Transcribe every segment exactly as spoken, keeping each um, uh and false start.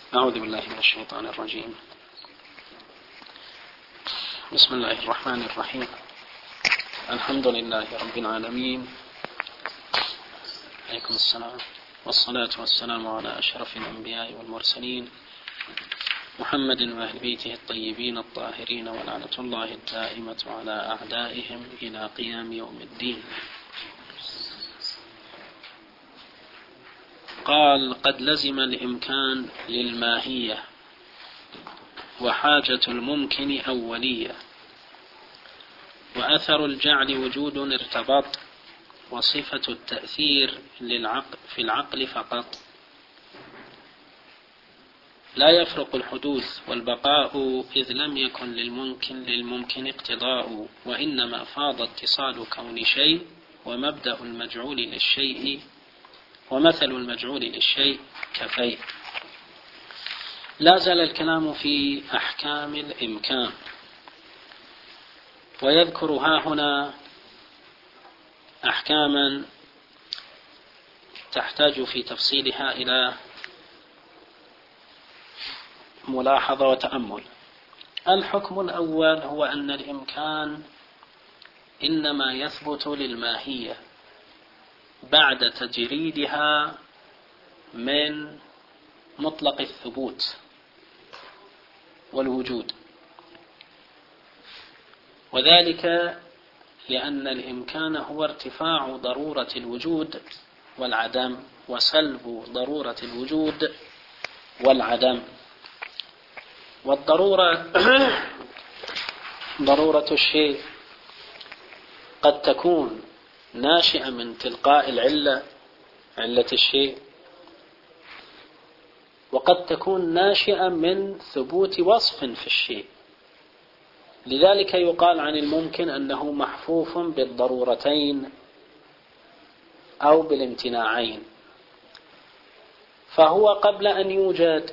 أعوذ بالله من الشيطان الرجيم. بسم الله الرحمن الرحيم. الحمد لله رب العالمين. عليكم السلام. والصلاة والسلام على أشرف الأنبياء والمرسلين محمد وأهل بيته الطيبين الطاهرين، ولعنة الله الدائمة على أعدائهم إلى قيام يوم الدين. قال: قد لزم الإمكان للماهية، وحاجة الممكن أولية، وأثر الجعل وجود ارتبط، وصفة التأثير للعقل في العقل فقط. لا يفرق الحدوث والبقاء، إذ لم يكن للممكن للممكن اقتضاء، وإنما فاض اتصال كون شيء، ومبدأ المجعول للشيء ومثل المجعول للشيء كفيه. لا زال الكلام في أحكام الإمكان، ويذكر ها هنا أحكاما تحتاج في تفصيلها إلى ملاحظة وتأمل. الحكم الأول هو أن الإمكان إنما يثبت للماهية بعد تجريدها من مطلق الثبوت والوجود، وذلك لأن الإمكان هو ارتفاع ضرورة الوجود والعدم، وسلب ضرورة الوجود والعدم. والضرورة ضرورة الشيء قد تكون ناشئة من تلقاء العلة، علة الشيء، وقد تكون ناشئة من ثبوت وصف في الشيء. لذلك يقال عن الممكن أنه محفوف بالضرورتين أو بالامتناعين، فهو قبل أن يوجد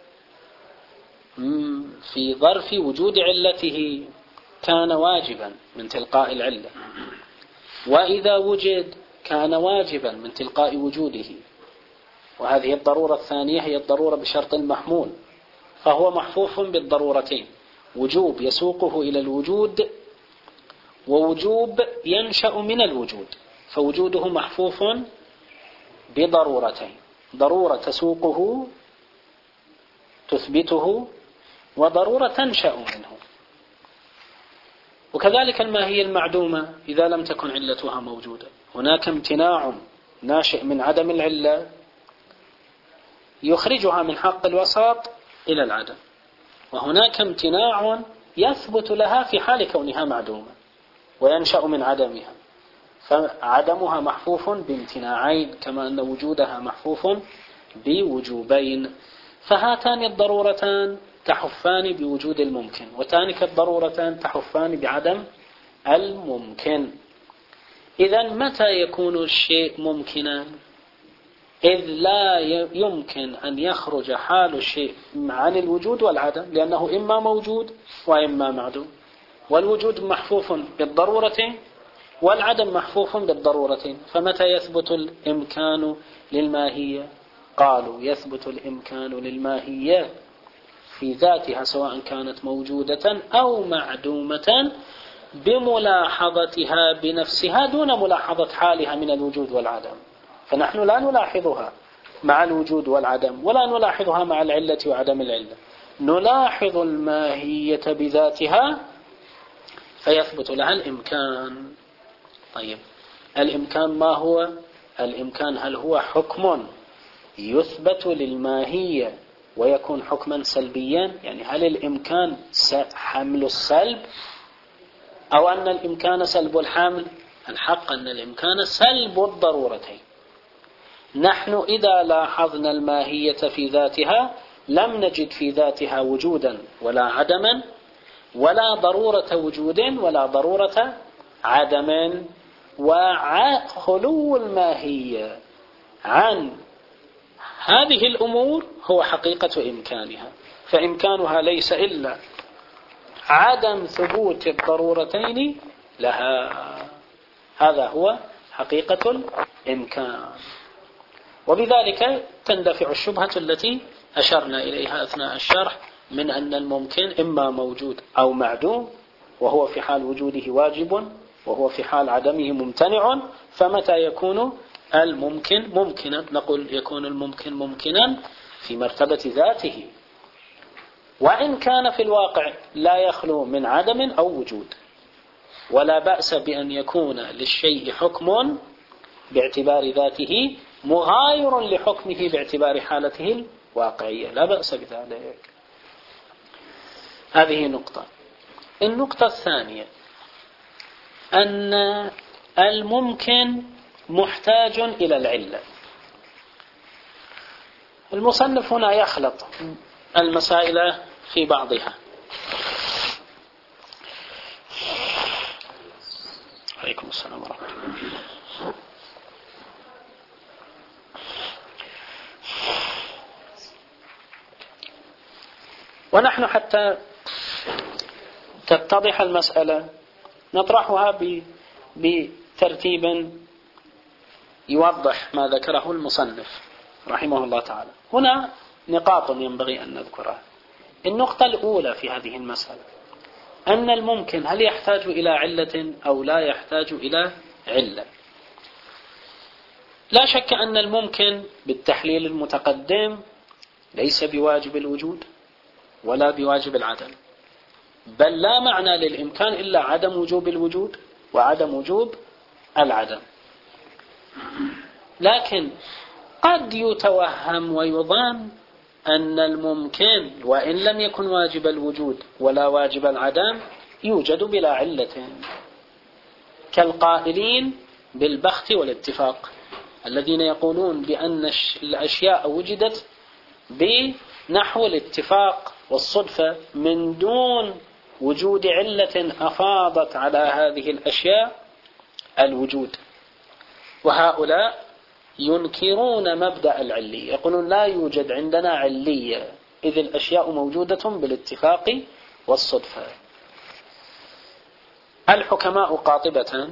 في ظرف وجود علته كان واجبا من تلقاء العلة، وإذا وجد كان واجبا من تلقاء وجوده. وهذه الضرورة الثانية هي الضرورة بشرط المحمول، فهو محفوف بالضرورتين: وجوب يسوقه إلى الوجود، ووجوب ينشأ من الوجود، فوجوده محفوف بضرورتين: ضرورة تسوقه تثبته، وضرورة تنشأ منه. وكذلك الماهية المعدومة إذا لم تكن علتها موجودة، هناك امتناع ناشئ من عدم العلة يخرجها من حق الوسط إلى العدم، وهناك امتناع يثبت لها في حال كونها معدومة وينشأ من عدمها، فعدمها محفوف بامتناعين كما أن وجودها محفوف بوجوبين. فهاتان الضرورتان تحفان بوجود الممكن، وتانك الضرورتان تحفان بعدم الممكن. إذن متى يكون الشيء ممكنا؟ إذ لا يمكن أن يخرج حال الشيء عن الوجود والعدم، لأنه إما موجود وإما معدوم، والوجود محفوف بالضرورتين والعدم محفوف بالضرورتين. فمتى يثبت الإمكان للماهية؟ قالوا: يثبت الإمكان للماهية في ذاتها سواء كانت موجودة أو معدومة بملاحظتها بنفسها دون ملاحظة حالها من الوجود والعدم. فنحن لا نلاحظها مع الوجود والعدم، ولا نلاحظها مع العلة وعدم العلة، نلاحظ الماهية بذاتها فيثبت لها الإمكان. طيب، الإمكان ما هو؟ الإمكان هل هو حكم يثبت للماهية ويكون حكما سلبيا؟ يعني هل الإمكان حمل السلب، أو أن الإمكان سلب الحمل؟ الحق أن الإمكان سلب الضرورتين. نحن إذا لاحظنا الماهية في ذاتها لم نجد في ذاتها وجودا ولا عدما، ولا ضرورة وجود ولا ضرورة عدم. وخلو الماهية عن هذه الأمور هو حقيقة إمكانها، فإمكانها ليس إلا عدم ثبوت الضرورتين لها. هذا هو حقيقة الإمكان. وبذلك تندفع الشبهة التي أشرنا إليها أثناء الشرح من أن الممكن إما موجود أو معدوم، وهو في حال وجوده واجب وهو في حال عدمه ممتنع. فمتى يكون الممكن ممكنا؟ نقول يكون الممكن ممكنا في مرتبة ذاته، وإن كان في الواقع لا يخلو من عدم أو وجود. ولا بأس بأن يكون للشيء حكم باعتبار ذاته مغاير لحكمه باعتبار حالته الواقعية، لا بأس بذلك. هذه نقطة. النقطة الثانية أن الممكن محتاج إلى العلة. المصنف هنا يخلط المسائل في بعضها. عليكم السلام ورحمة الله. ونحن حتى تتضح المسألة نطرحها بترتيب يوضح ما ذكره المصنف رحمه الله تعالى. هنا نقاط ينبغي أن نذكرها. النقطة الأولى في هذه المسألة أن الممكن هل يحتاج إلى علة أو لا يحتاج إلى علة؟ لا شك أن الممكن بالتحليل المتقدم ليس بواجب الوجود ولا بواجب العدم، بل لا معنى للإمكان إلا عدم وجوب الوجود وعدم وجوب العدم. لكن قد يتوهم ويظن أن الممكن وإن لم يكن واجب الوجود ولا واجب العدم يوجد بلا علة، كالقائلين بالبخت والاتفاق، الذين يقولون بأن الأشياء وجدت بنحو الاتفاق والصدفة من دون وجود علة أفاضت على هذه الأشياء الوجود. وهؤلاء ينكرون مبدأ العلية، يقولون لا يوجد عندنا علية إذ الأشياء موجودة بالاتفاق والصدفة. الحكماء قاطبة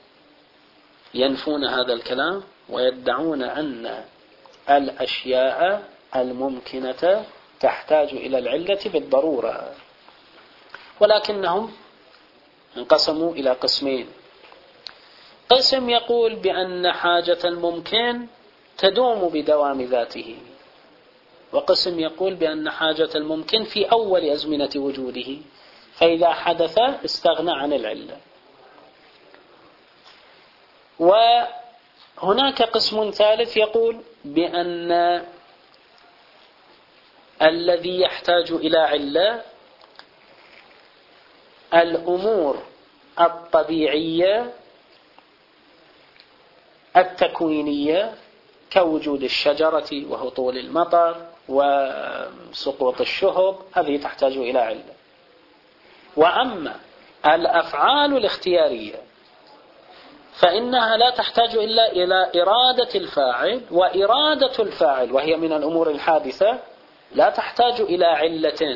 ينفون هذا الكلام ويدعون أن الأشياء الممكنة تحتاج إلى العلة بالضرورة، ولكنهم انقسموا إلى قسمين. قسم يقول بأن حاجة الممكن تدوم بدوام ذاته، وقسم يقول بأن حاجة الممكن في أول أزمنة وجوده، فإذا حدث استغنى عن العلة. وهناك قسم ثالث يقول بأن الذي يحتاج إلى علة الأمور الطبيعية التكوينية كوجود الشجرة وهطول المطر وسقوط الشهب، هذه تحتاج إلى علة. وأما الأفعال الاختيارية فإنها لا تحتاج إلا إلى إرادة الفاعل، وإرادة الفاعل وهي من الأمور الحادثة لا تحتاج إلى علة.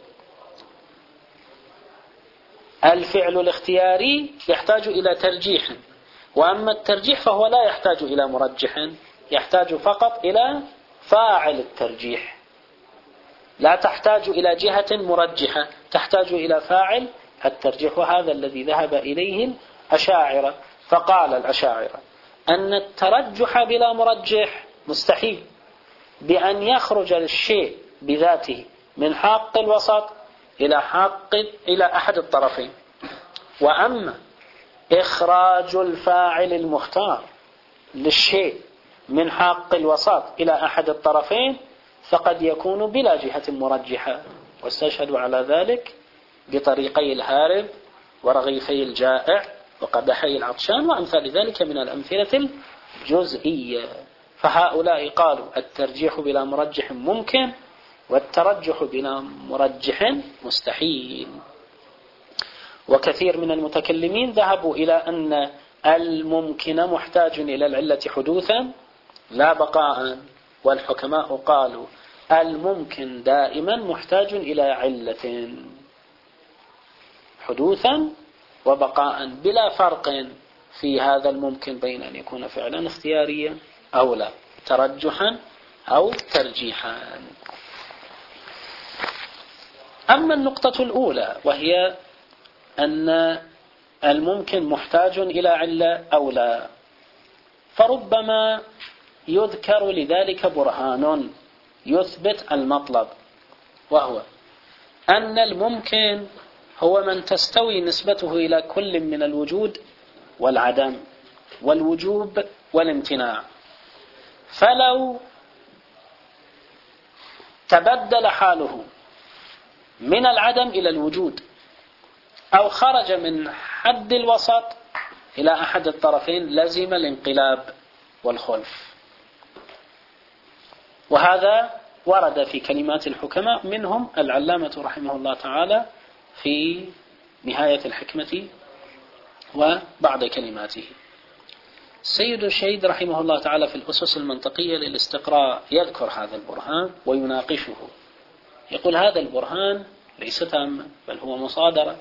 الفعل الاختياري يحتاج إلى ترجيح، وأما الترجيح فهو لا يحتاج إلى مرجح، يحتاج فقط إلى فاعل الترجيح، لا تحتاج إلى جهة مرجحة، تحتاج إلى فاعل الترجيح. وهذا الذي ذهب إليه الأشاعرة، فقال الأشاعرة أن الترجح بلا مرجح مستحيل، بأن يخرج الشيء بذاته من حاق الوسط إلى حاق إلى أحد الطرفين. وأما إخراج الفاعل المختار للشيء من حاق الوسط إلى أحد الطرفين فقد يكون بلا جهة مرجحة. واستشهدوا على ذلك بطريقي الهارب ورغيفي الجائع وقدحي العطشان وأمثال ذلك من الأمثلة الجزئية. فهؤلاء قالوا الترجيح بلا مرجح ممكن، والترجح بلا مرجح مستحيل. وكثير من المتكلمين ذهبوا إلى أن الممكن محتاج إلى العلة حدوثا لا بقاء، والحكماء قالوا الممكن دائما محتاج إلى علة حدوثا وبقاء، بلا فرق في هذا الممكن بين أن يكون فعلا اختياريا أو لا، ترجحا أو ترجيحا. أما النقطة الأولى وهي أن الممكن محتاج إلى علة أو لا، فربما يذكر لذلك برهان يثبت المطلب، وهو أن الممكن هو من تستوي نسبته إلى كل من الوجود والعدم والوجوب والامتناع. فلو تبدل حاله من العدم إلى الوجود أو خرج من حد الوسط إلى أحد الطرفين لزم الانقلاب والخلف. وهذا ورد في كلمات الحكماء، منهم العلامة رحمه الله تعالى في نهاية الحكمة وبعد كلماته. السيد الشهيد رحمه الله تعالى في الأسس المنطقية للاستقراء يذكر هذا البرهان ويناقشه، يقول هذا البرهان ليس تاما بل هو مصادرة،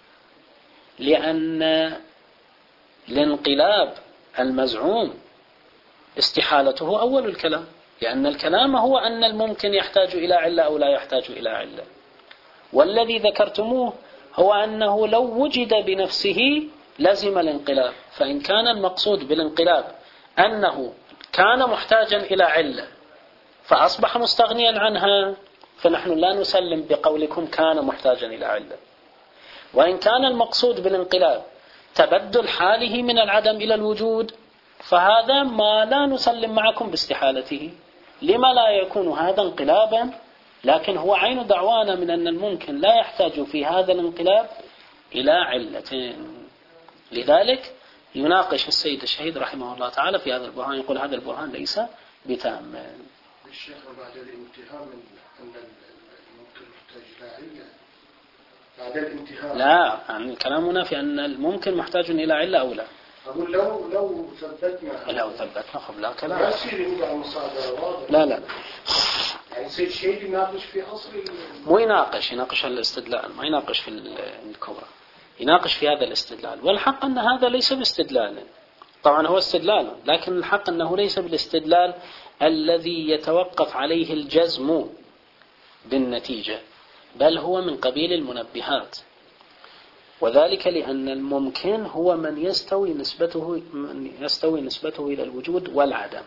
لأن الانقلاب المزعوم استحالته أول الكلام، لأن الكلام هو أن الممكن يحتاج إلى علة أو لا يحتاج إلى علة، والذي ذكرتموه هو أنه لو وجد بنفسه لزم الانقلاب. فإن كان المقصود بالانقلاب أنه كان محتاجا إلى علة فأصبح مستغنيا عنها، فنحن لا نسلم بقولكم كان محتاجا إلى علة. وإن كان المقصود بالانقلاب تبدل حاله من العدم إلى الوجود، فهذا ما لا نسلم معكم باستحالته. لما لا يكون هذا انقلابا؟ لكن هو عين دعوانا من أن الممكن لا يحتاج في هذا الانقلاب إلى علتين. لذلك يناقش السيد الشهيد رحمه الله تعالى في هذا البرهان، يقول هذا البرهان ليس بتام. الشيخ بعد الانتهاء من أن الممكن محتاج إلى علة بعد الانتهاء، لا يعني كلامنا في أن الممكن محتاج إلى علة أو لا. أقول لو لو ثبتنا لو ثبتنا خب لا كلام لا يصير يوضع مصادرة واضح. لا لا يعني يصير شيء يناقش في أصل مو يناقش يناقش الاستدلال، ما يناقش في الكبرى، يناقش في هذا الاستدلال. والحق أن هذا ليس باستدلال، طبعا هو استدلال، لكن الحق أنه ليس بالاستدلال الذي يتوقف عليه الجزم بالنتيجة، بل هو من قبيل المنبهات. وذلك لأن الممكن هو من يستوي نسبته من يستوي نسبته إلى الوجود والعدم.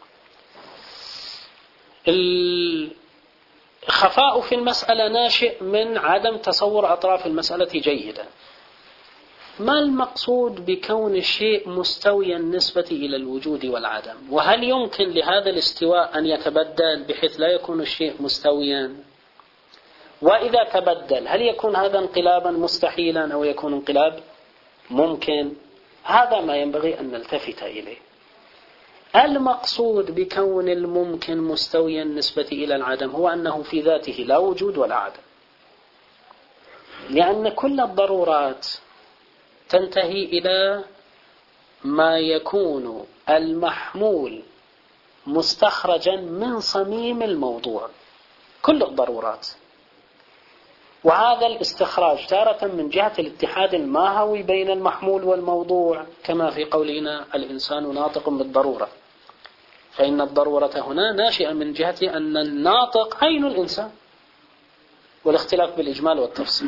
الخفاء في المسألة ناشئ من عدم تصور أطراف المسألة جيدا. ما المقصود بكون الشيء مستويا النسبة إلى الوجود والعدم؟ وهل يمكن لهذا الاستواء أن يتبدل بحيث لا يكون الشيء مستويا؟ وإذا تبدل هل يكون هذا انقلابا مستحيلا أو يكون انقلاب ممكن؟ هذا ما ينبغي أن نلتفت إليه. المقصود بكون الممكن مستويا النسبة إلى العدم هو أنه في ذاته لا وجود ولا عدم، لأن كل الضرورات تنتهي إلى ما يكون المحمول مستخرجا من صميم الموضوع، كل الضرورات. وهذا الاستخراج تارة من جهة الاتحاد الماهوي بين المحمول والموضوع، كما في قولنا الإنسان ناطق بالضرورة، فإن الضرورة هنا ناشئة من جهة أن الناطق عين الإنسان، والاختلاف بالإجمال والتفصيل.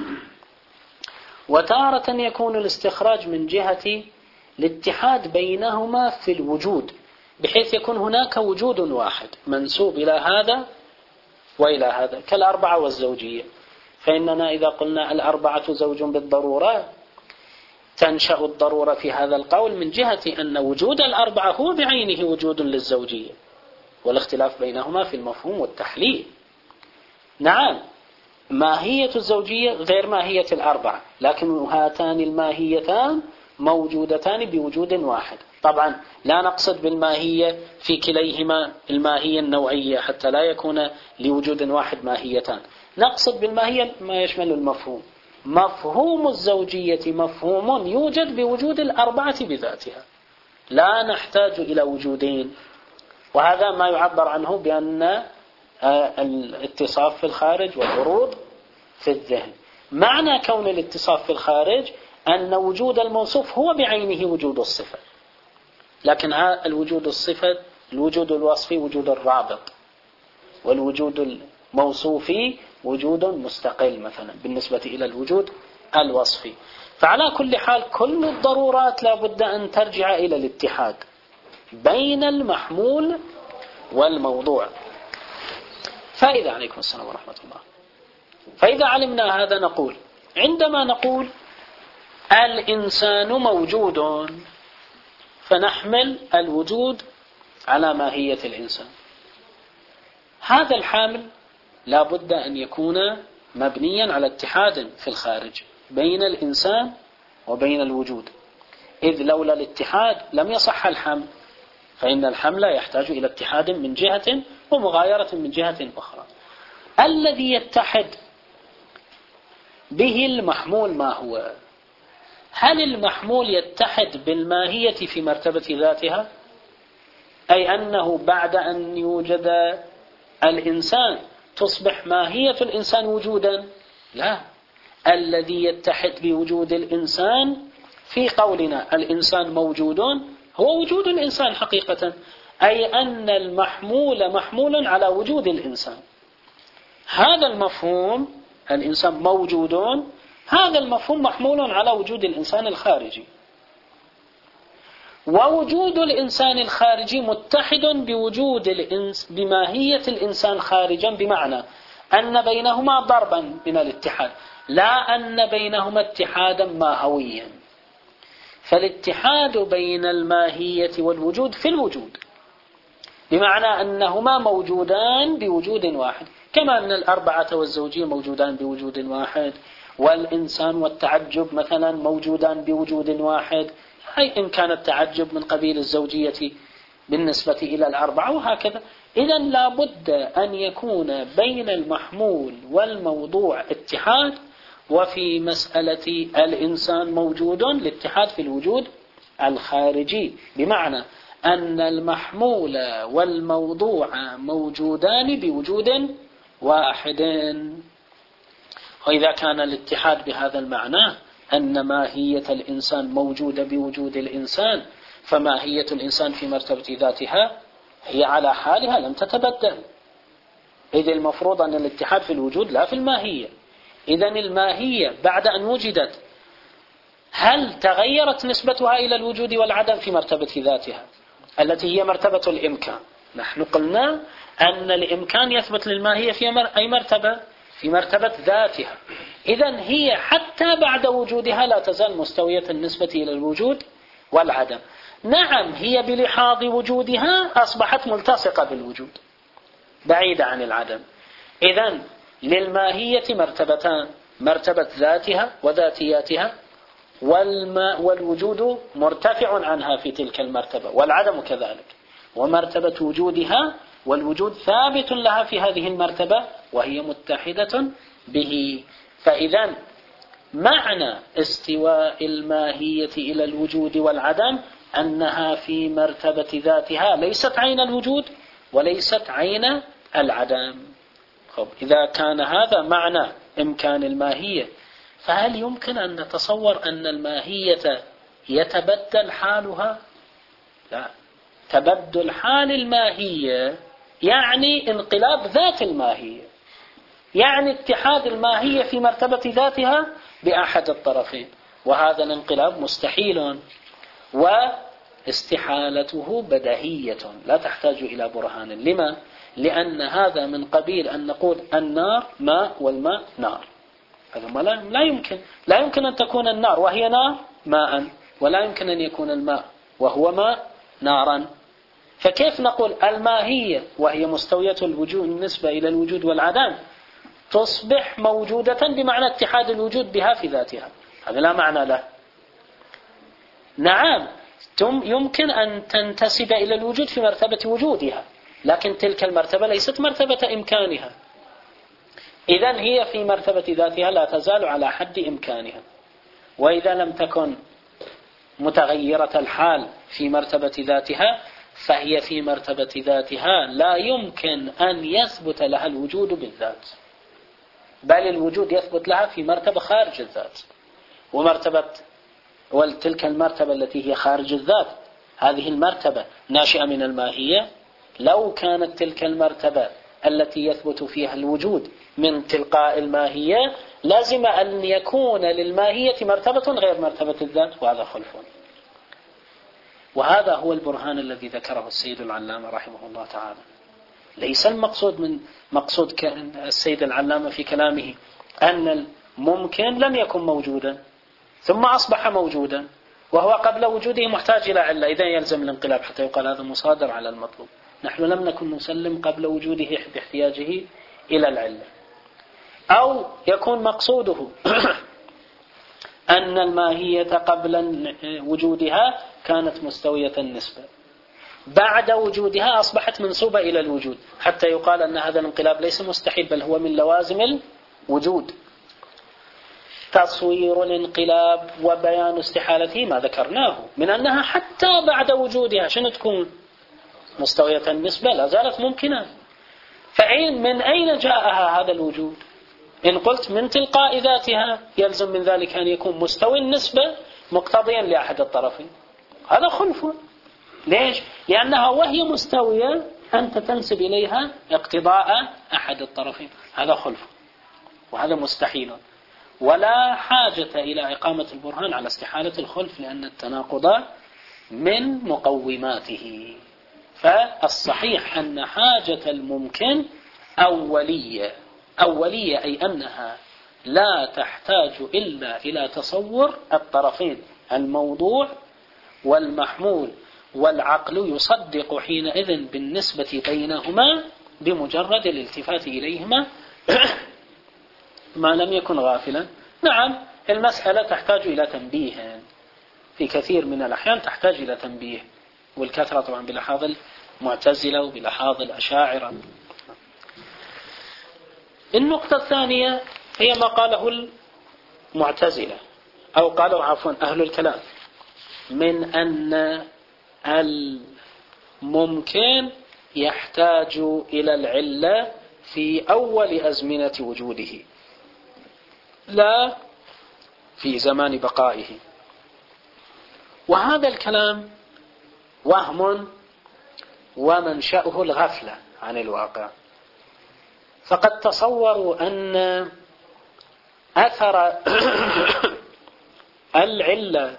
وتارة يكون الاستخراج من جهة الاتحاد بينهما في الوجود، بحيث يكون هناك وجود واحد منسوب إلى هذا وإلى هذا، كالأربعة والزوجية. فإننا إذا قلنا الأربعة زوج بالضرورة تنشأ الضرورة في هذا القول من جهة أن وجود الأربعة هو بعينه وجود للزوجية، والاختلاف بينهما في المفهوم والتحليل. نعم ماهية الزوجية غير ماهية الأربعة، لكن هاتان الماهيتان موجودتان بوجود واحد. طبعا لا نقصد بالماهية في كليهما الماهية النوعية حتى لا يكون لوجود واحد ماهيتان، نقصد بالماهية ما يشمل المفهوم. مفهوم الزوجية مفهوم يوجد بوجود الأربعة بذاتها، لا نحتاج إلى وجودين. وهذا ما يعبر عنه بأن الاتصاف في الخارج والورود في الذهن. معنى كون الاتصاف في الخارج أن وجود الموصوف هو بعينه وجود الصفة، لكن الوجود الصفة الوجود الوصفي وجود الرابط، والوجود موصوفي وجود مستقل مثلا بالنسبة إلى الوجود الوصفي. فعلى كل حال كل الضرورات لا بد أن ترجع إلى الاتحاد بين المحمول والموضوع. فإذا عليكم السلام ورحمة الله. فإذا علمنا هذا نقول عندما نقول الإنسان موجود فنحمل الوجود على ماهية الإنسان. هذا الحامل لا بد أن يكون مبنيا على اتحاد في الخارج بين الإنسان وبين الوجود، إذ لولا الاتحاد لم يصح الحمل، فإن الحمل يحتاج إلى اتحاد من جهة ومغايرة من جهة أخرى. الذي يتحد به المحمول ما هو؟ هل المحمول يتحد بالماهية في مرتبة ذاتها، أي أنه بعد أن يوجد الإنسان تصبح ماهية الإنسان وجودا؟ لا، الذي يتحد بوجود الإنسان في قولنا الإنسان موجود هو وجود الإنسان حقيقة، أي أن المحمول محمول على وجود الإنسان. هذا المفهوم الإنسان موجود، هذا المفهوم محمول على وجود الإنسان الخارجي، ووجود الإنسان الخارجي متحد بوجود الإنس بماهية الإنسان خارجا، بمعنى أن بينهما ضربا من الاتحاد، لا أن بينهما اتحادا ماهويا. فالاتحاد بين الماهية والوجود في الوجود، بمعنى أنهما موجودان بوجود واحد، كما أن الأربعة والزوجية موجودان بوجود واحد، والإنسان والتعجب مثلا موجودان بوجود واحد، أي إن كان التعجب من قبيل الزوجية بالنسبة إلى الأربعة، وهكذا. إذن لا بد أن يكون بين المحمول والموضوع اتحاد، وفي مسألة الإنسان موجود الاتحاد في الوجود الخارجي، بمعنى أن المحمول والموضوع موجودان بوجود واحد. وإذا كان الاتحاد بهذا المعنى أن ماهية الإنسان موجودة بوجود الإنسان، فماهية الإنسان في مرتبة ذاتها هي على حالها لم تتبدل، إذ المفروض أن الاتحاد في الوجود لا في الماهية. إذن الماهية بعد أن وجدت هل تغيرت نسبتها إلى الوجود والعدم في مرتبة ذاتها التي هي مرتبة الإمكان؟ نحن قلنا أن الإمكان يثبت للماهية في أي مرتبة؟ في مرتبة ذاتها. إذن هي حتى بعد وجودها لا تزال مستوية النسبة إلى الوجود والعدم. نعم، هي بلحاظ وجودها أصبحت ملتصقة بالوجود بعيدة عن العدم. إذن للماهية مرتبتان، مرتبة ذاتها وذاتياتها، والما والوجود مرتفع عنها في تلك المرتبة، والعدم كذلك، ومرتبة وجودها والوجود ثابت لها في هذه المرتبة وهي متحدة به. فإذا معنى استواء الماهية إلى الوجود والعدم أنها في مرتبة ذاتها ليست عين الوجود وليست عين العدم. خب، إذا كان هذا معنى إمكان الماهية، فهل يمكن أن نتصور أن الماهية يتبدل حالها؟ لا، تبدل حال الماهية يعني انقلاب ذات الماهية، يعني اتحاد الماهية في مرتبة ذاتها بأحد الطرفين، وهذا الانقلاب مستحيل، واستحالته بديهية لا تحتاج إلى برهان. لما؟ لأن هذا من قبيل أن نقول النار ماء والماء نار، هذا ما لا يمكن لا يمكن أن تكون النار وهي نار ماء، ولا يمكن أن يكون الماء وهو ماء نارا. فكيف نقول الماهية وهي مستوية الوجود بالنسبة إلى الوجود والعدم تصبح موجودة بمعنى اتحاد الوجود بها في ذاتها؟ هذا لا معنى له. نعم، يمكن أن تنتسب إلى الوجود في مرتبة وجودها، لكن تلك المرتبة ليست مرتبة إمكانها. إذن هي في مرتبة ذاتها لا تزال على حد إمكانها، وإذا لم تكن متغيرة الحال في مرتبة ذاتها فهي في مرتبة ذاتها لا يمكن أن يثبت لها الوجود بالذات، بل الوجود يثبت لها في مرتبة خارج الذات. ومرتبة وتلك المرتبة التي هي خارج الذات، هذه المرتبة ناشئة من الماهية. لو كانت تلك المرتبة التي يثبت فيها الوجود من تلقاء الماهية لازم أن يكون للماهية مرتبة غير مرتبة الذات، وهذا خلف. وهذا هو البرهان الذي ذكره السيد العلامة رحمه الله تعالى. ليس المقصود من مقصود السيد العلامة في كلامه أن الممكن لم يكن موجودا ثم أصبح موجودا، وهو قبل وجوده محتاج إلى علة، إذا يلزم الانقلاب حتى يقال هذا مصادر على المطلوب. نحن لم نكن نسلم قبل وجوده باحتياجه إلى العلة. أو يكون مقصوده أن الماهية قبل وجودها كانت مستوية النسبة، بعد وجودها أصبحت منسوبة إلى الوجود، حتى يقال أن هذا الانقلاب ليس مستحيل بل هو من لوازم الوجود. تصوير الانقلاب وبيان استحالته ما ذكرناه من أنها حتى بعد وجودها شنو تكون مستوية النسبة لا زالت ممكنة. فأين من أين جاءها هذا الوجود؟ إن قلت من تلقاء ذاتها يلزم من ذلك أن يكون مستوى النسبة مقتضيا لأحد الطرفين. هذا خلف. ليش؟ لأنها وهي مستوية أنت تنسب إليها اقتضاء أحد الطرفين. هذا خلف وهذا مستحيل، ولا حاجة إلى إقامة البرهان على استحالة الخلف لأن التناقض من مقوماته. فالصحيح أن حاجة الممكن أولية أولية أي أنها لا تحتاج إلا إلى تصور الطرفين الموضوع والمحمول، والعقل يصدق حينئذ بالنسبة بينهما بمجرد الالتفات إليهما ما لم يكن غافلا. نعم المسألة تحتاج إلى تنبيه، في كثير من الأحيان تحتاج إلى تنبيه، والكثرة طبعا بلحاظ المعتزلة وبلحاظ الأشاعرة. النقطة الثانية هي ما قاله المعتزلة أو قالوا عفوا أهل الكلام من أن الممكن يحتاج إلى العلة في أول أزمنة وجوده لا في زمان بقائه. وهذا الكلام وهم ومنشأه الغفلة عن الواقع. فقد تصوروا أن أثر العلة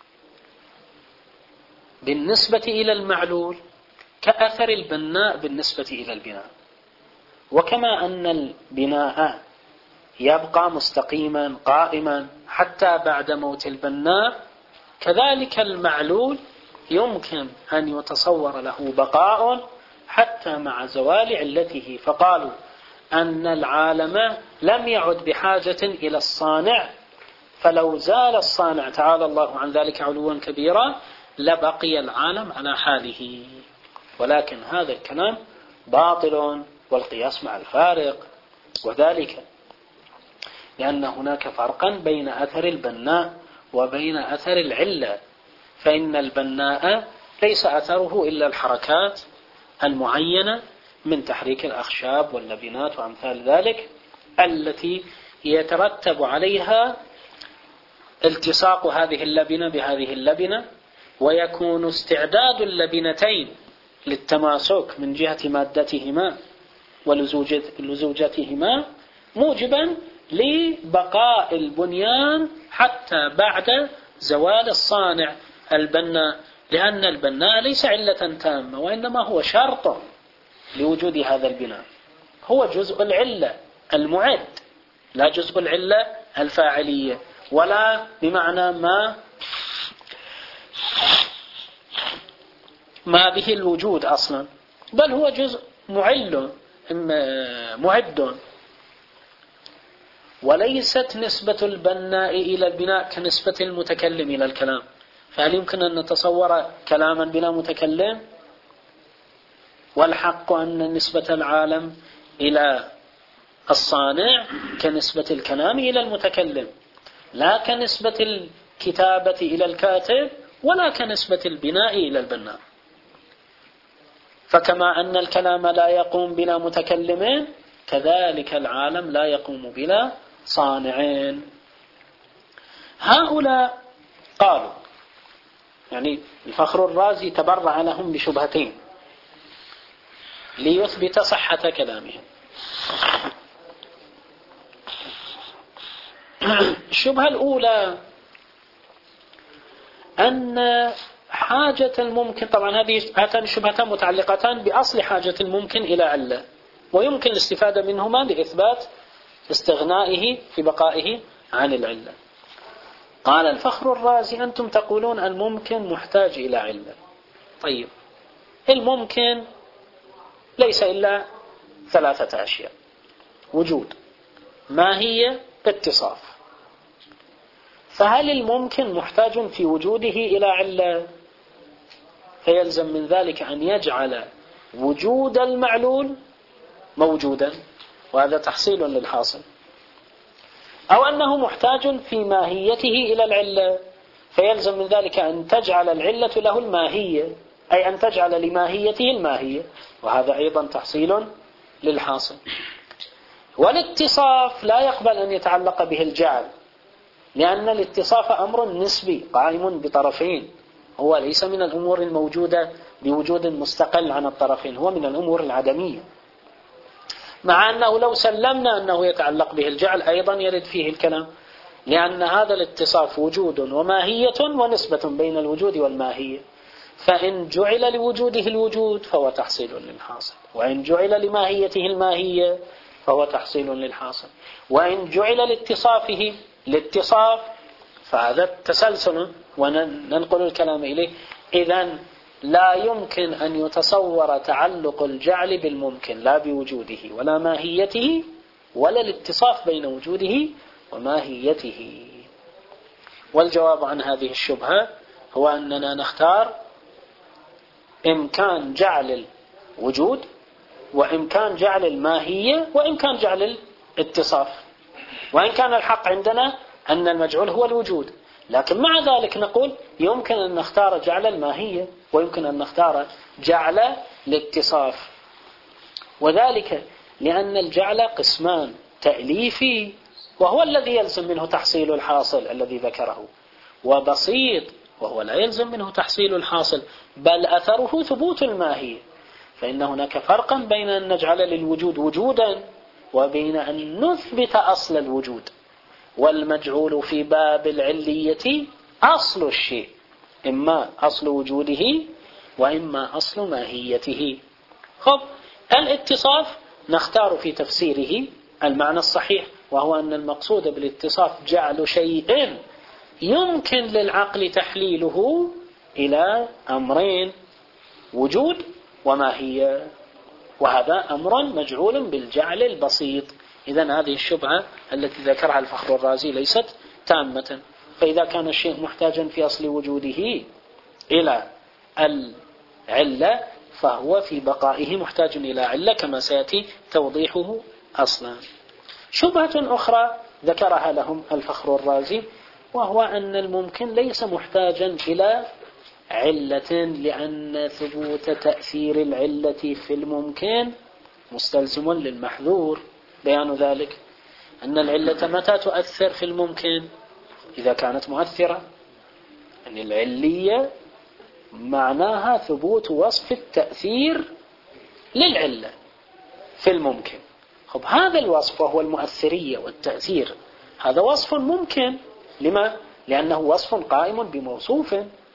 بالنسبة إلى المعلول كأثر البناء بالنسبة إلى البناء، وكما أن البناء يبقى مستقيما قائما حتى بعد موت البناء، كذلك المعلول يمكن أن يتصور له بقاء حتى مع زوال علته. فقالوا أن العالم لم يعد بحاجة إلى الصانع، فلو زال الصانع تعالى الله عن ذلك علوا كبيرا لبقي العالم على حاله. ولكن هذا الكلام باطل والقياس مع الفارق، وذلك لأن هناك فرقا بين أثر البناء وبين أثر العلة. فإن البناء ليس أثره إلا الحركات المعينة من تحريك الأخشاب واللبنات وأمثال ذلك التي يترتب عليها التصاق هذه اللبنة بهذه اللبنة، ويكون استعداد اللبنتين للتماسك من جهة مادتهما ولزوجتهما موجبا لبقاء البنيان حتى بعد زوال الصانع البناء، لأن البناء ليس علة تامة وإنما هو شرط لوجود هذا البناء، هو جزء العلة المعد لا جزء العلة الفاعلية، ولا بمعنى ما ما به الوجود أصلا، بل هو جزء معل معد. وليست نسبة البناء إلى البناء كنسبة المتكلم إلى الكلام. فهل يمكن أن نتصور كلاما بلا متكلم؟ والحق أن نسبة العالم إلى الصانع كنسبة الكلام إلى المتكلم، لا كنسبة الكتابة إلى الكاتب ولا كنسبة البناء إلى البناء. فكما أن الكلام لا يقوم بلا متكلم كذلك العالم لا يقوم بلا صانعين. هؤلاء قالوا، يعني الفخر الرازي تبرع لهم بشبهتين. ليثبت صحة كلامهم. الشبهة الأولى أن حاجة الممكن، طبعا هذه هاتان الشبهتان متعلقتان بأصل حاجة الممكن إلى علة، ويمكن الاستفادة منهما لإثبات استغنائه في بقائه عن العلة. قال الفخر الرازي: أنتم تقولون الممكن محتاج إلى علة. طيب، الممكن ليس إلا ثلاثة أشياء: وجود، ماهية، اتصاف. فهل الممكن محتاج في وجوده إلى علة؟ فيلزم من ذلك أن يجعل وجود المعلول موجودا، وهذا تحصيل للحاصل، أو أنه محتاج في ماهيته إلى العلة، فيلزم من ذلك أن تجعل العلة له الماهية، أي أن تجعل لماهيته الماهية، وهذا أيضا تحصيل للحاصل. والاتصاف لا يقبل أن يتعلق به الجعل، لأن الاتصاف أمر نسبي قائم بطرفين، هو ليس من الأمور الموجودة بوجود مستقل عن الطرفين، هو من الأمور العدمية، مع أنه لو سلمنا أنه يتعلق به الجعل أيضا يرد فيه الكلام، لأن هذا الاتصاف وجود وماهية ونسبة بين الوجود والماهية، فإن جعل لوجوده الوجود فهو تحصيل للحاصل، وإن جعل لماهيته الماهية فهو تحصيل للحاصل، وإن جعل لاتصافه الاتصاف فهذا تسلسل وننقل الكلام إليه. إذن لا يمكن أن يتصور تعلق الجعل بالممكن، لا بوجوده ولا ماهيته ولا الاتصاف بين وجوده وماهيته. والجواب عن هذه الشبهة هو أننا نختار إمكان جعل الوجود، وإمكان جعل الماهية، وإمكان جعل الاتصاف، وإن كان الحق عندنا أن المجعول هو الوجود، لكن مع ذلك نقول يمكن أن نختار جعل الماهية، ويمكن أن نختار جعل الاتصاف، وذلك لأن الجعل قسمان: تأليفي وهو الذي يلزم منه تحصيل الحاصل الذي ذكره، وبسيط وهو لا يلزم منه تحصيل الحاصل بل أثره ثبوت الماهية. فإن هناك فرقا بين أن نجعل للوجود وجودا وبين أن نثبت أصل الوجود. والمجعول في باب العلية أصل الشيء، إما أصل وجوده وإما أصل ماهيته. خب، الاتصاف نختار في تفسيره المعنى الصحيح، وهو أن المقصود بالاتصاف جعل شيء يمكن للعقل تحليله إلى أمرين: وجود وماهية، وهذا أمر مجعول بالجعل البسيط. إذن هذه الشبهة التي ذكرها الفخر الرازي ليست تامة. فإذا كان الشيء محتاجا في أصل وجوده إلى العلة فهو في بقائه محتاج إلى علة، كما سيأتي توضيحه أصلا. شبهة أخرى ذكرها لهم الفخر الرازي، وهو أن الممكن ليس محتاجا إلى علة، لأن ثبوت تأثير العلة في الممكن مستلزم للمحذور. بيان ذلك أن العلة متى تؤثر في الممكن؟ إذا كانت مؤثرة. أن العلية معناها ثبوت وصف التأثير للعلة في الممكن. خب، هذا الوصف وهو المؤثرية والتأثير هذا وصف ممكن. لما؟ لأنه وصف قائم بموصوف،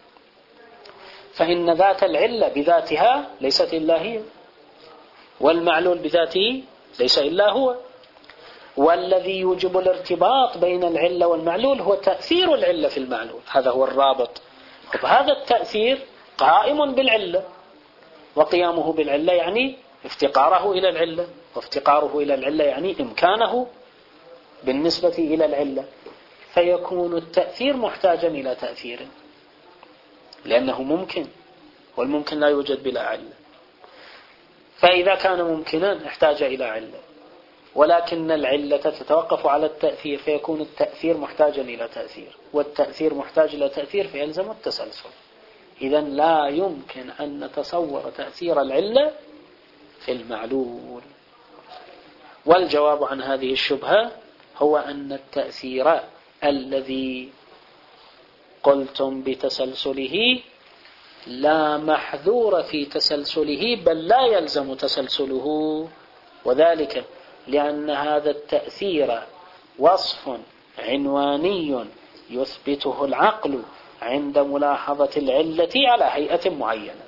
فإن ذات العلة بذاتها ليست إلا هي، والمعلول بذاته ليس إلا هو، والذي يوجب الارتباط بين العلة والمعلول هو تأثير العلة في المعلول، هذا هو الرابط. خب، هذا التأثير قائم بالعلة، وقيامه بالعلة يعني افتقاره إلى العلة، وافتقاره إلى العلة يعني إمكانه بالنسبة إلى العلة، فيكون التأثير محتاجا إلى تأثير، لأنه ممكن، والممكن لا يوجد بلا علة. فإذا كان ممكنا احتاج إلى علة، ولكن العلة تتوقف على التأثير، فيكون التأثير محتاجا إلى تأثير، والتأثير محتاج إلى تأثير، فيلزم التسلسل. إذن لا يمكن أن نتصور تأثير العلة في المعلول. والجواب عن هذه الشبهة هو أن التأثير الذي قلتم بتسلسله لا محذور في تسلسله بل لا يلزم تسلسله، وذلك لأن هذا التأثير وصف عنواني يثبته العقل عند ملاحظة العلة على هيئة معينة.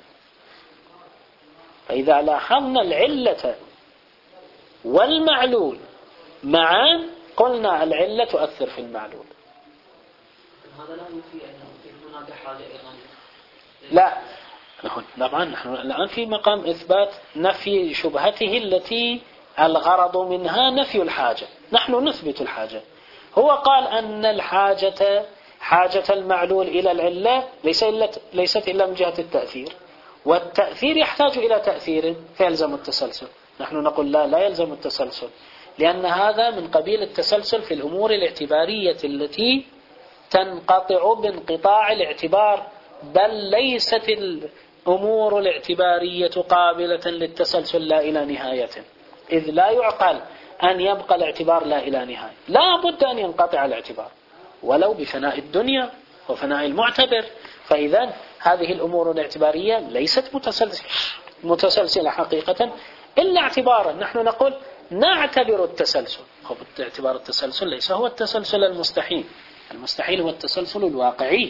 فإذا لاحظنا العلة والمعلول معا قلنا العلة تؤثر في المعلول. هذا لا يفيد أنه هناك حاجة أيضا. لا، طبعا نحن الآن في مقام إثبات نفي شبهته التي الغرض منها نفي الحاجة. نحن نثبت الحاجة. هو قال أن الحاجة حاجة المعلول إلى العلة ليس إلا ليست إلا من جهة التأثير، والتأثير يحتاج إلى تأثير فيلزم التسلسل. نحن نقول لا لا يلزم التسلسل، لأن هذا من قبيل التسلسل في الأمور الاعتبارية التي تنقطع بانقطاع الاعتبار، بل ليست الأمور الاعتبارية قابلة للتسلسل لا إلى نهاية، إذ لا يعقل أن يبقى الاعتبار لا إلى نهاية، لا بد أن ينقطع الاعتبار ولو بفناء الدنيا وفناء المعتبر. فإذا هذه الأمور الاعتبارية ليست متسلسلة حقيقة إلا اعتبارا. نحن نقول نعتبر التسلسل، اعتبار التسلسل ليس هو التسلسل المستحيل، المستحيل هو التسلسل الواقعي.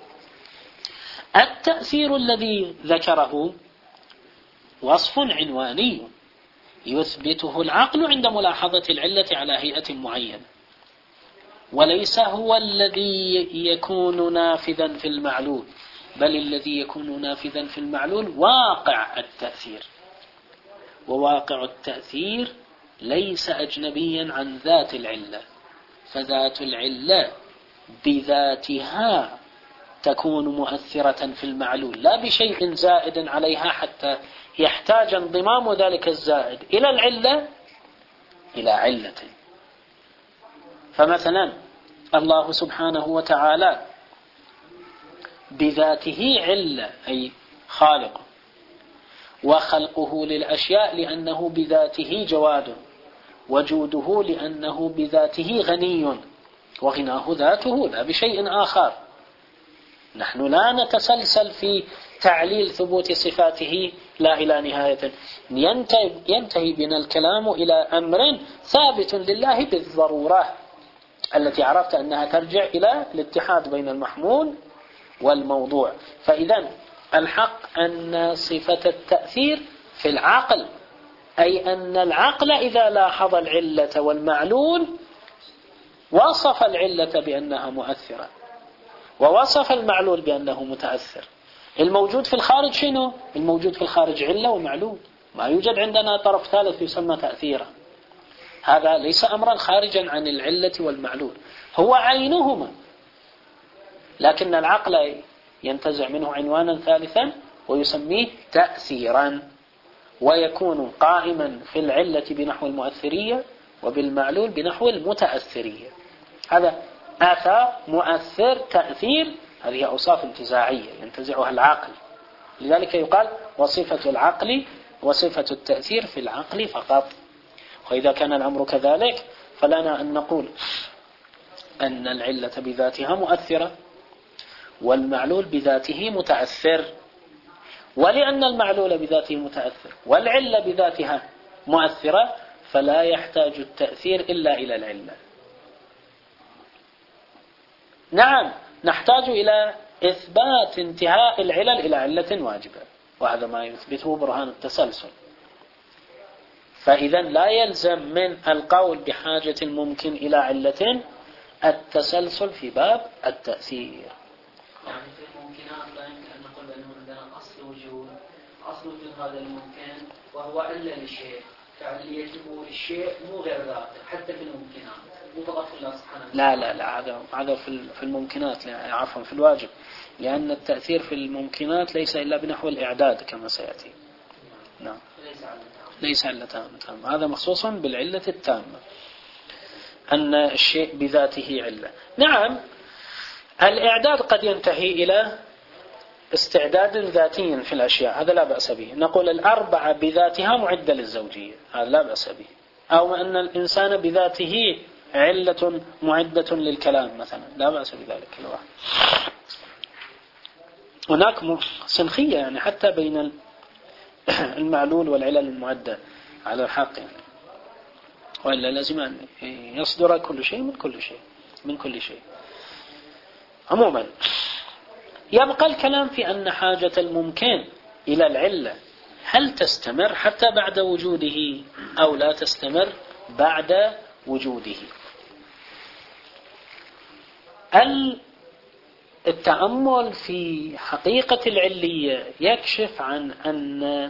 التأثير الذي ذكره وصف عنواني يثبته العقل عند ملاحظة العلة على هيئة معينة، وليس هو الذي يكون نافذا في المعلول، بل الذي يكون نافذا في المعلول واقع التأثير، وواقع التأثير ليس أجنبيا عن ذات العلة، فذات العلة بذاتها تكون مؤثرة في المعلول لا بشيء زائد عليها حتى يحتاج انضمام ذلك الزائد إلى العلة إلى علة. فمثلا الله سبحانه وتعالى بذاته علة أي خالق، وخلقه للأشياء لأنه بذاته جواد، وجوده لأنه بذاته غني، وغناه ذاته لا بشيء آخر. نحن لا نتسلسل في تعليل ثبوت صفاته لا إلى نهاية، ينتهي, ينتهي بنا الكلام إلى أمر ثابت لله بالضرورة التي عرفت أنها ترجع إلى الاتحاد بين المحمول والموضوع. فإذا الحق أن صفة التأثير في العقل، أي أن العقل إذا لاحظ العلة والمعلول وصف العلة بأنها مؤثرة، ووصف المعلول بأنه متأثر. الموجود في الخارج شنو؟ الموجود في الخارج علة ومعلول، ما يوجد عندنا طرف ثالث يسمى تأثيرا. هذا ليس أمرا خارجا عن العلة والمعلول، هو عينهما، لكن العقل ينتزع منه عنوانا ثالثا ويسميه تأثيرا، ويكون قائما في العلة بنحو المؤثرية وبالمعلول بنحو المتأثرية. هذا آثار مؤثر تأثير، هذه أوصاف انتزاعية ينتزعها العقل، لذلك يقال وصفة العقل وصفة التأثير في العقل فقط. وإذا كان الأمر كذلك فلنا أن نقول أن العلة بذاتها مؤثرة والمعلول بذاته متأثر، ولأن المعلول بذاته متأثر والعلة بذاتها مؤثرة فلا يحتاج التأثير إلا إلى العلة. نعم نحتاج إلى إثبات انتهاء العلل إلى علة واجبة، وهذا ما يثبته برهان التسلسل. فإذا لا يلزم من القول بحاجة الممكن إلى علة التسلسل في باب التأثير. يعني في الممكنات لا يمكن أن نقول بأنه عندنا أصل وجود، أصل وجود هذا الممكن وهو علة للشيء، فعليته للشيء مو غير ذاته حتى في الممكنات، مو فقط في الله سبحانه وتعالى. لا لا لا هذا هذا في الممكنات، عفوا في الواجب، لأن التأثير في الممكنات ليس إلا بنحو الإعداد كما سيأتي. نعم ليس علة تامة، هذا مخصوص بالعلة التامة أن الشيء بذاته علة. نعم الإعداد قد ينتهي إلى استعداد ذاتي في الأشياء، هذا لا بأس به، نقول الأربعة بذاتها معدة للزوجية، هذا لا بأس به، أو أن الإنسان بذاته علة معدة للكلام مثلا، لا بأس بذلك الواحد. هناك سنخية يعني حتى بين المعلول والعلل المعدة على الحق يعني. وإلا لازم أن يصدر كل شيء من كل شيء من كل شيء. عموما يبقى الكلام في أن حاجة الممكن إلى العلة هل تستمر حتى بعد وجوده أو لا تستمر بعد وجوده. التأمل في حقيقة العلية يكشف عن أن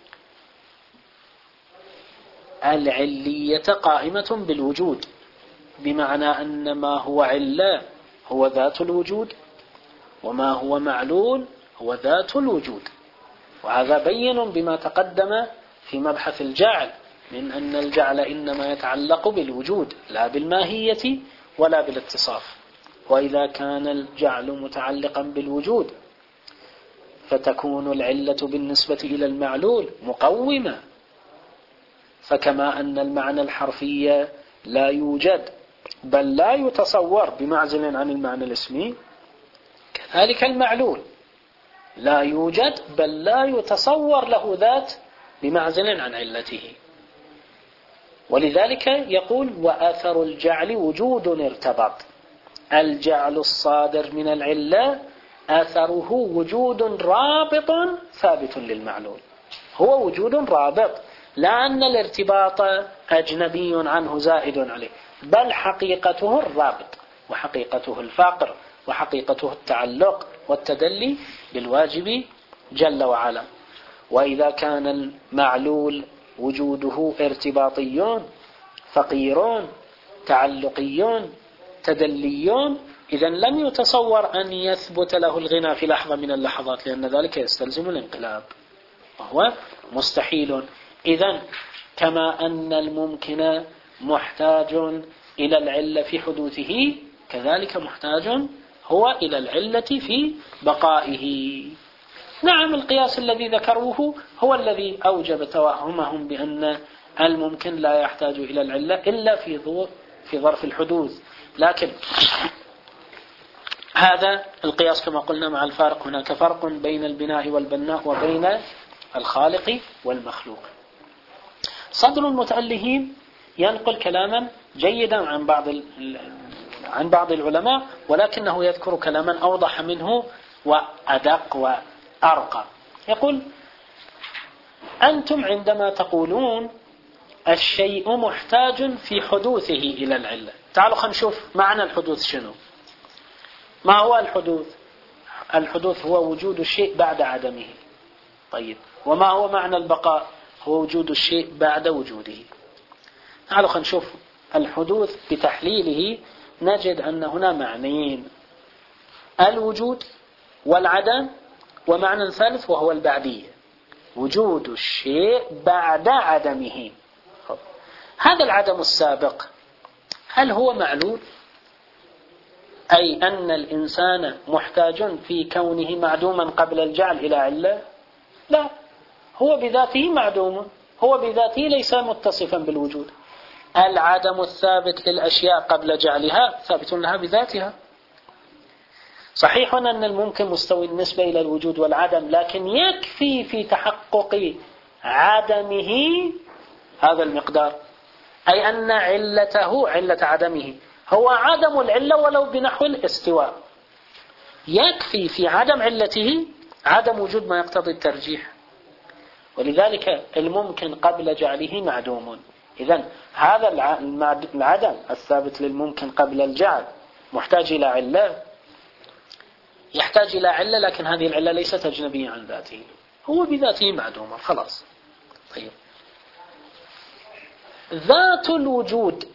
العلية قائمة بالوجود، بمعنى أن ما هو علة هو ذات الوجود، وما هو معلول هو ذات الوجود. وهذا بين بما تقدم في مبحث الجعل، من أن الجعل إنما يتعلق بالوجود لا بالماهية ولا بالاتصاف. وإذا كان الجعل متعلقا بالوجود فتكون العلة بالنسبة إلى المعلول مقومة. فكما أن المعنى الحرفي لا يوجد بل لا يتصور بمعزل عن المعنى الاسمي، كذلك المعلول لا يوجد بل لا يتصور له ذات بمعزل عن علته. ولذلك يقول وأثر الجعل وجود ارتبط. الجعل الصادر من العلة أثره وجود رابط ثابت للمعلول، هو وجود رابط، لا أن الارتباط أجنبي عنه زائد عليه، بل حقيقته الرابط وحقيقته الفاقر وحقيقته التعلق والتدلي بالواجب جل وعلا. وإذا كان المعلول وجوده ارتباطي فقير تعلقي تدلي، إذن لم يتصور أن يثبت له الغنى في لحظة من اللحظات، لأن ذلك يستلزم الانقلاب وهو مستحيل. إذن كما أن الممكن محتاج إلى العلة في حدوثه، كذلك محتاج هو إلى العلة في بقائه. نعم، القياس الذي ذكروه هو الذي أوجب توهمهم بأن الممكن لا يحتاج إلى العلة إلا في في ظرف الحدوث، لكن هذا القياس كما قلنا مع الفارق، هناك فرق بين البناء والبناء وبين الخالق والمخلوق. صدر المتألهين ينقل كلاما جيدا عن بعض عن بعض العلماء، ولكنه يذكر كلاما أوضح منه وأدق وأرقى. يقول أنتم عندما تقولون الشيء محتاج في حدوثه إلى العلة، تعالوا خلينا نشوف معنى الحدوث شنو. ما هو الحدوث؟ الحدوث هو وجود الشيء بعد عدمه. طيب، وما هو معنى البقاء؟ هو وجود الشيء بعد وجوده. تعالوا خلينا نشوف الحدوث بتحليله، نجد أن هنا معنيين: الوجود والعدم، ومعنى ثالث وهو البعدية، وجود الشيء بعد عدمه. هذا العدم السابق هل هو معلول؟ أي أن الإنسان محتاج في كونه معدوما قبل الجعل إلى علة؟ لا، هو بذاته معدوم، هو بذاته ليس متصفا بالوجود. العدم الثابت للأشياء قبل جعلها ثابت لها بذاتها. صحيح أن الممكن مستوي النسبة إلى الوجود والعدم، لكن يكفي في تحقق عدمه هذا المقدار، أي أن علته علة عدمه هو عدم العلة ولو بنحو الاستواء. يكفي في عدم علته عدم وجود ما يقتضي الترجيح، ولذلك الممكن قبل جعله معدوم. إذن هذا العدم الثابت للممكن قبل الجعل محتاج إلى علة، يحتاج إلى علة، لكن هذه العلة ليست أجنبية عن ذاته، هو بذاته معدوم خلاص. طيب، ذات الوجود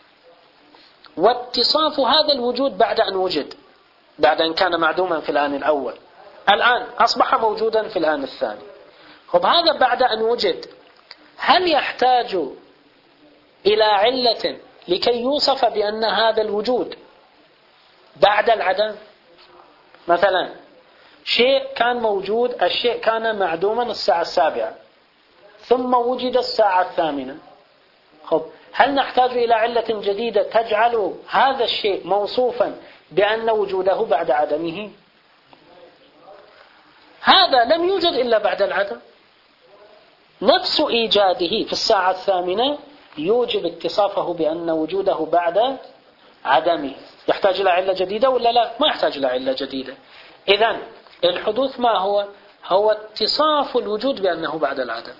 واتصاف هذا الوجود بعد أن وجد، بعد أن كان معدوما في الآن الأول، الآن أصبح موجودا في الآن الثاني. طب هذا بعد أن وجد هل يحتاج إلى علة لكي يوصف بأن هذا الوجود بعد العدم؟ مثلا شيء كان موجود، الشيء كان معدوما الساعة السابعة ثم وجد الساعة الثامنة، خب هل نحتاج إلى علة جديدة تجعل هذا الشيء موصوفا بأن وجوده بعد عدمه؟ هذا لم يوجد إلا بعد العدم. نفس إيجاده في الساعة الثامنة يوجب اتصافه بأن وجوده بعد عدمه. يحتاج إلى علة جديدة ولا لا؟ ما يحتاج إلى علة جديدة. إذن الحدوث ما هو؟ هو اتصاف الوجود بأنه بعد العدم،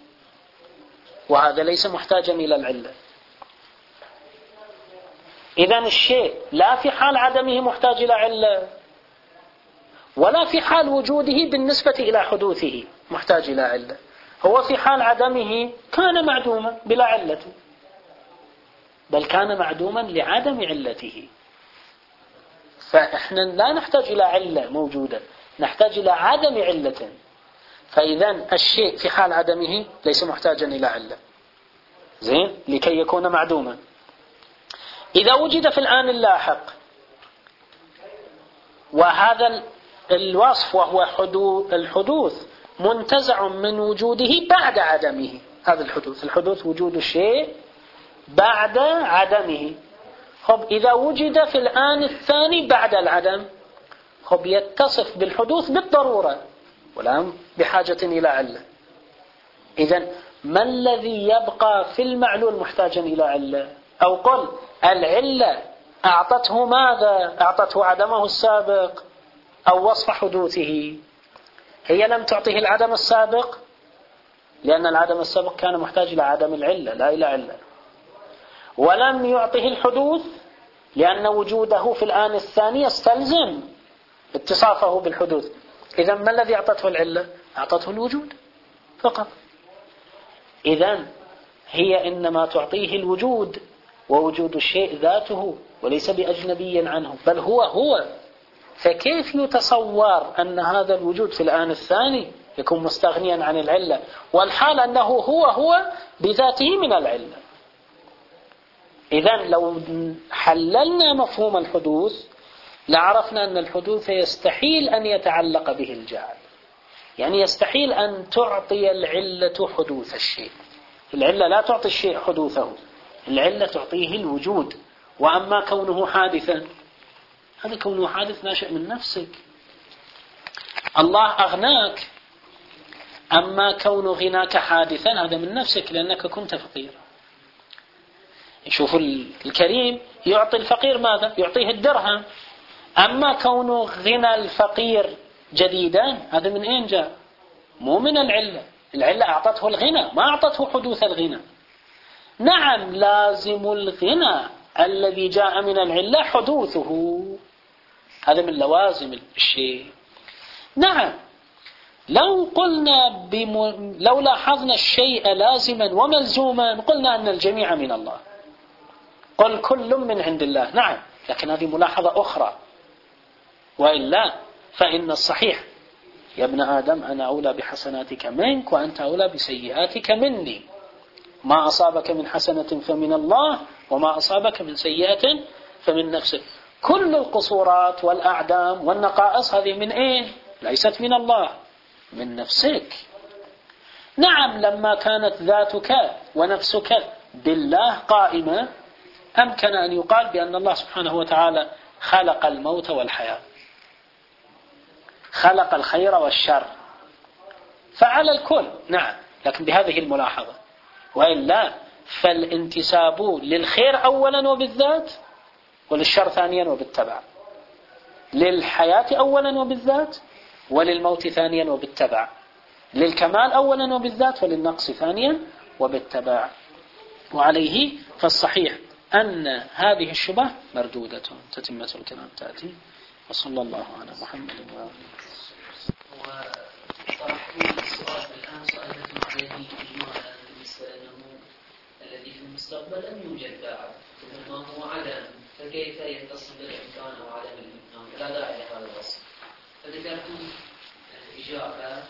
وهذا ليس محتاجا إلى العلة. إذن الشيء لا في حال عدمه محتاج إلى علة، ولا في حال وجوده بالنسبة إلى حدوثه محتاج إلى علة. هو في حال عدمه كان معدوما بلا علة، بل كان معدوما لعدم علته. فإحنا لا نحتاج إلى علة موجودة، نحتاج إلى عدم علة. فإذن الشيء في حال عدمه ليس محتاجا إلى علة، زين، لكي يكون معدوما. إذا وجد في الآن اللاحق، وهذا الوصف وهو الحدوث منتزع من وجوده بعد عدمه، هذا الحدوث الحدوث وجود الشيء بعد عدمه. خب إذا وجد في الآن الثاني بعد العدم، خب يتصف بالحدوث بالضرورة ولا بحاجة إلى علة. إذن ما الذي يبقى في المعلول محتاجا إلى علة؟ أو قل العلة أعطته ماذا؟ أعطته عدمه السابق أو وصف حدوثه. هي لم تعطيه العدم السابق، لأن العدم السابق كان محتاج إلى عدم العلة لا إلى علة. ولم يعطيه الحدوث لأن وجوده في الآن الثاني يستلزم اتصافه بالحدوث. إذن ما الذي أعطته العلة؟ أعطته الوجود فقط. إذن هي إنما تعطيه الوجود، ووجود الشيء ذاته وليس بأجنبي عنه، بل هو هو. فكيف يتصور أن هذا الوجود في الآن الثاني يكون مستغنيا عن العلة، والحال أنه هو هو بذاته من العلة؟ إذن لو حللنا مفهوم الحدوث لعرفنا أن الحدوث يستحيل أن يتعلق به الجعل. يعني يستحيل أن تعطي العلة حدوث الشيء. العلة لا تعطي الشيء حدوثه، العلة تعطيه الوجود. وأما كونه حادثا، هذا كونه حادث ناشئ من نفسك. الله أغناك، أما كون غناك حادثا هذا من نفسك لأنك كنت فقيرا. شوفوا الكريم يعطي الفقير ماذا؟ يعطيه الدرهم. أما كون غنى الفقير جديدا هذا من أين جاء؟ مو من العلة. العلة أعطته الغنى، ما أعطته حدوث الغنى. نعم لازم الغنى الذي جاء من العلة حدوثه، هذا من لوازم الشيء. نعم لو قلنا بم... لو لاحظنا الشيء لازما وملزوما قلنا أن الجميع من الله، قل كل من عند الله. نعم، لكن هذه ملاحظة أخرى. وإلا فإن الصحيح يا ابن آدم أنا أولى بحسناتك منك وأنت أولى بسيئاتك مني. ما أصابك من حسنة فمن الله، وما أصابك من سيئة فمن نفسك. كل القصورات والأعدام والنقائص هذه من إيه؟ ليست من الله، من نفسك. نعم لما كانت ذاتك ونفسك بالله قائمة أمكن أن يقال بأن الله سبحانه وتعالى خلق الموت والحياة، خلق الخير والشر، فعل الكل. نعم، لكن بهذه الملاحظة. وإلا فالانتساب للخير أولا وبالذات، وللشر ثانيا وبالتبع، للحياة أولا وبالذات، وللموت ثانيا وبالتبع، للكمال أولا وبالذات، وللنقص ثانيا وبالتبع. وعليه فالصحيح أن هذه الشبهة مردودة. تتمة الكلام تأتي. وصلى الله على محمد وآله. وطرحنا السؤال الآن سؤالكم عليه إجمالا بالنسبة أنه الذي في المستقبل لم يوجد بعد، إنما هو عدم، فكيف يتصل بالإمكان أو عدم الإمكان؟ لا داعي لهذا الوصف. فذكرتم الإجابة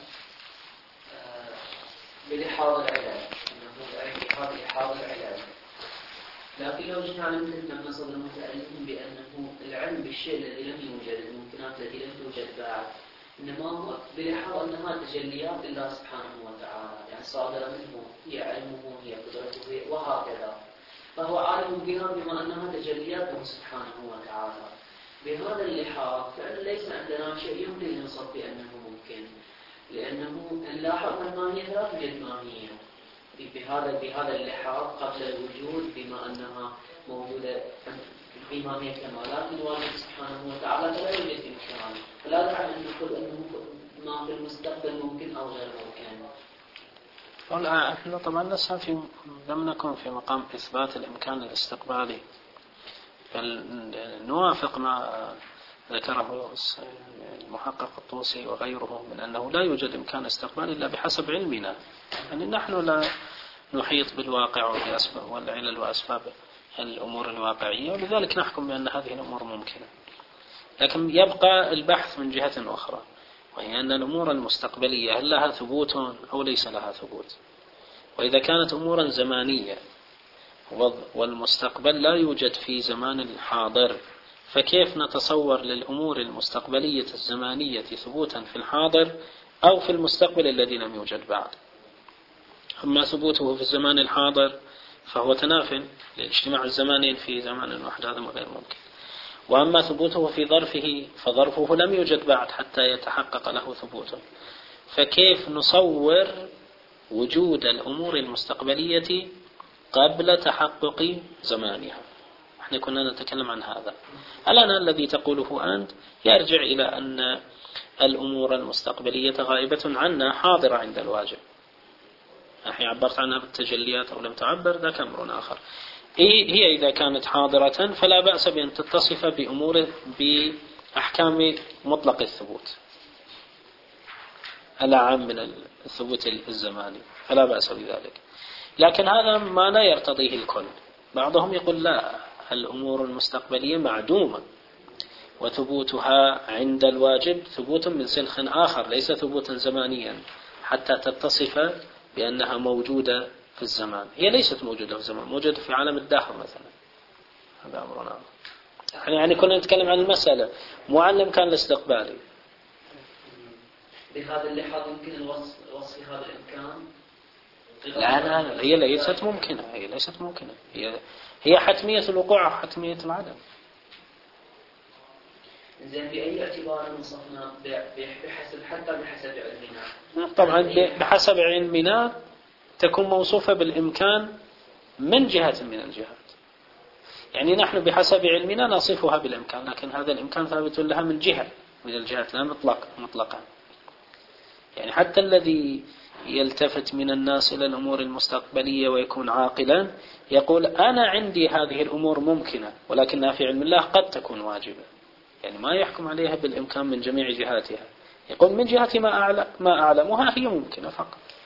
بلحاظ العلاج، أنه بلحاظ لحاظ العلاج. لكن لو جينا على مثل ما صدر المتألفين بأنه العلم بالشيء الذي لم يوجد، الممكنات التي لم توجد بعد، إنما هو بلحاظ أنها تجليات الله سبحانه وتعالى، يعني صادرة منه، هي علمه، هي قدرته، وهكذا. فهو عالم بها بما أنها تجلياته سبحانه وتعالى. بهذا اللحاظ فإن ليس عندنا شيء يمكن أن نصف بأنه ممكن، لأنه نلاحظ أن الماهية لا توجد ماهية بهذا بهذا اللحاظ قبل الوجود، بما أنها موجودة في ماهية كمالات الواجب سبحانه وتعالى فلا يوجد إمكان، فلا داعي أن نقول أنه ما في المستقبل ممكن أو غير ممكن. احنا طبعا لسه في لم نكن في مقام إثبات الإمكان الاستقبالي، بل نوافق ما ذكره المحقق الطوسي وغيره من أنه لا يوجد إمكان استقبال إلا بحسب علمنا، يعني نحن لا نحيط بالواقع والعلل وأسباب الأمور الواقعية، ولذلك نحكم بأن هذه الأمور ممكنة. لكن يبقى البحث من جهة أخرى، وهي أن الأمور المستقبلية هل لها ثبوت أو ليس لها ثبوت؟ وإذا كانت أمورا زمانية والمستقبل لا يوجد في زمان الحاضر، فكيف نتصور للأمور المستقبلية الزمانية ثبوتا في الحاضر أو في المستقبل الذي لم يوجد بعد؟ أما ثبوته في الزمان الحاضر فهو تناف لاجتماع الزمانين في زمان واحد، هذا غير ممكن. وأما ثبوته في ظرفه فظرفه لم يوجد بعد حتى يتحقق له ثبوته، فكيف نصور وجود الأمور المستقبلية قبل تحقق زمانها؟ احنا كنا نتكلم عن هذا. الآن الذي تقوله أنت يرجع إلى أن الأمور المستقبلية غائبة عنا حاضرة عند الواجب، نحن عبرت عنها بالتجليات أو لم تعبر، ذاك أمر آخر. هي إذا كانت حاضرة فلا بأس بأن تتصف بأمور بأحكام مطلق الثبوت الأعم من الثبوت الزماني، فلا بأس بذلك. لكن هذا ما لا يرتضيه الكل. بعضهم يقول لا، الأمور المستقبلية معدومة وثبوتها عند الواجب ثبوت من سلخ آخر ليس ثبوتا زمانيا حتى تتصف بأنها موجودة في الزمان. هي ليست موجودة في الزمان، موجودة في عالم الدهر مثلا. هذا أمرنا. يعني كنا نتكلم عن المسألة مو عن الإمكان الاستقبالي. بهذا اللحاظ يمكن الوصف وصف هذا الإمكان؟ لا لا لا، هي ليست ممكنة، هي ليست ممكنة، هي هي حتمية الوقوع أو حتمية العدم. زين بأي اعتبار نصفنا بحسب حتى بحسب علمنا؟ طبعا بحسب علمنا تكون موصوفة بالإمكان من جهة من الجهات. يعني نحن بحسب علمنا نصفها بالإمكان، لكن هذا الإمكان ثابت لها من جهة من الجهات لا مطلق مطلقا. يعني حتى الذي يلتفت من الناس إلى الأمور المستقبلية ويكون عاقلا يقول أنا عندي هذه الأمور ممكنة ولكنها في علم الله قد تكون واجبة، يعني ما يحكم عليها بالإمكان من جميع جهاتها، يقول من جهة ما أعلم ما أعلمها هي ممكنة فقط.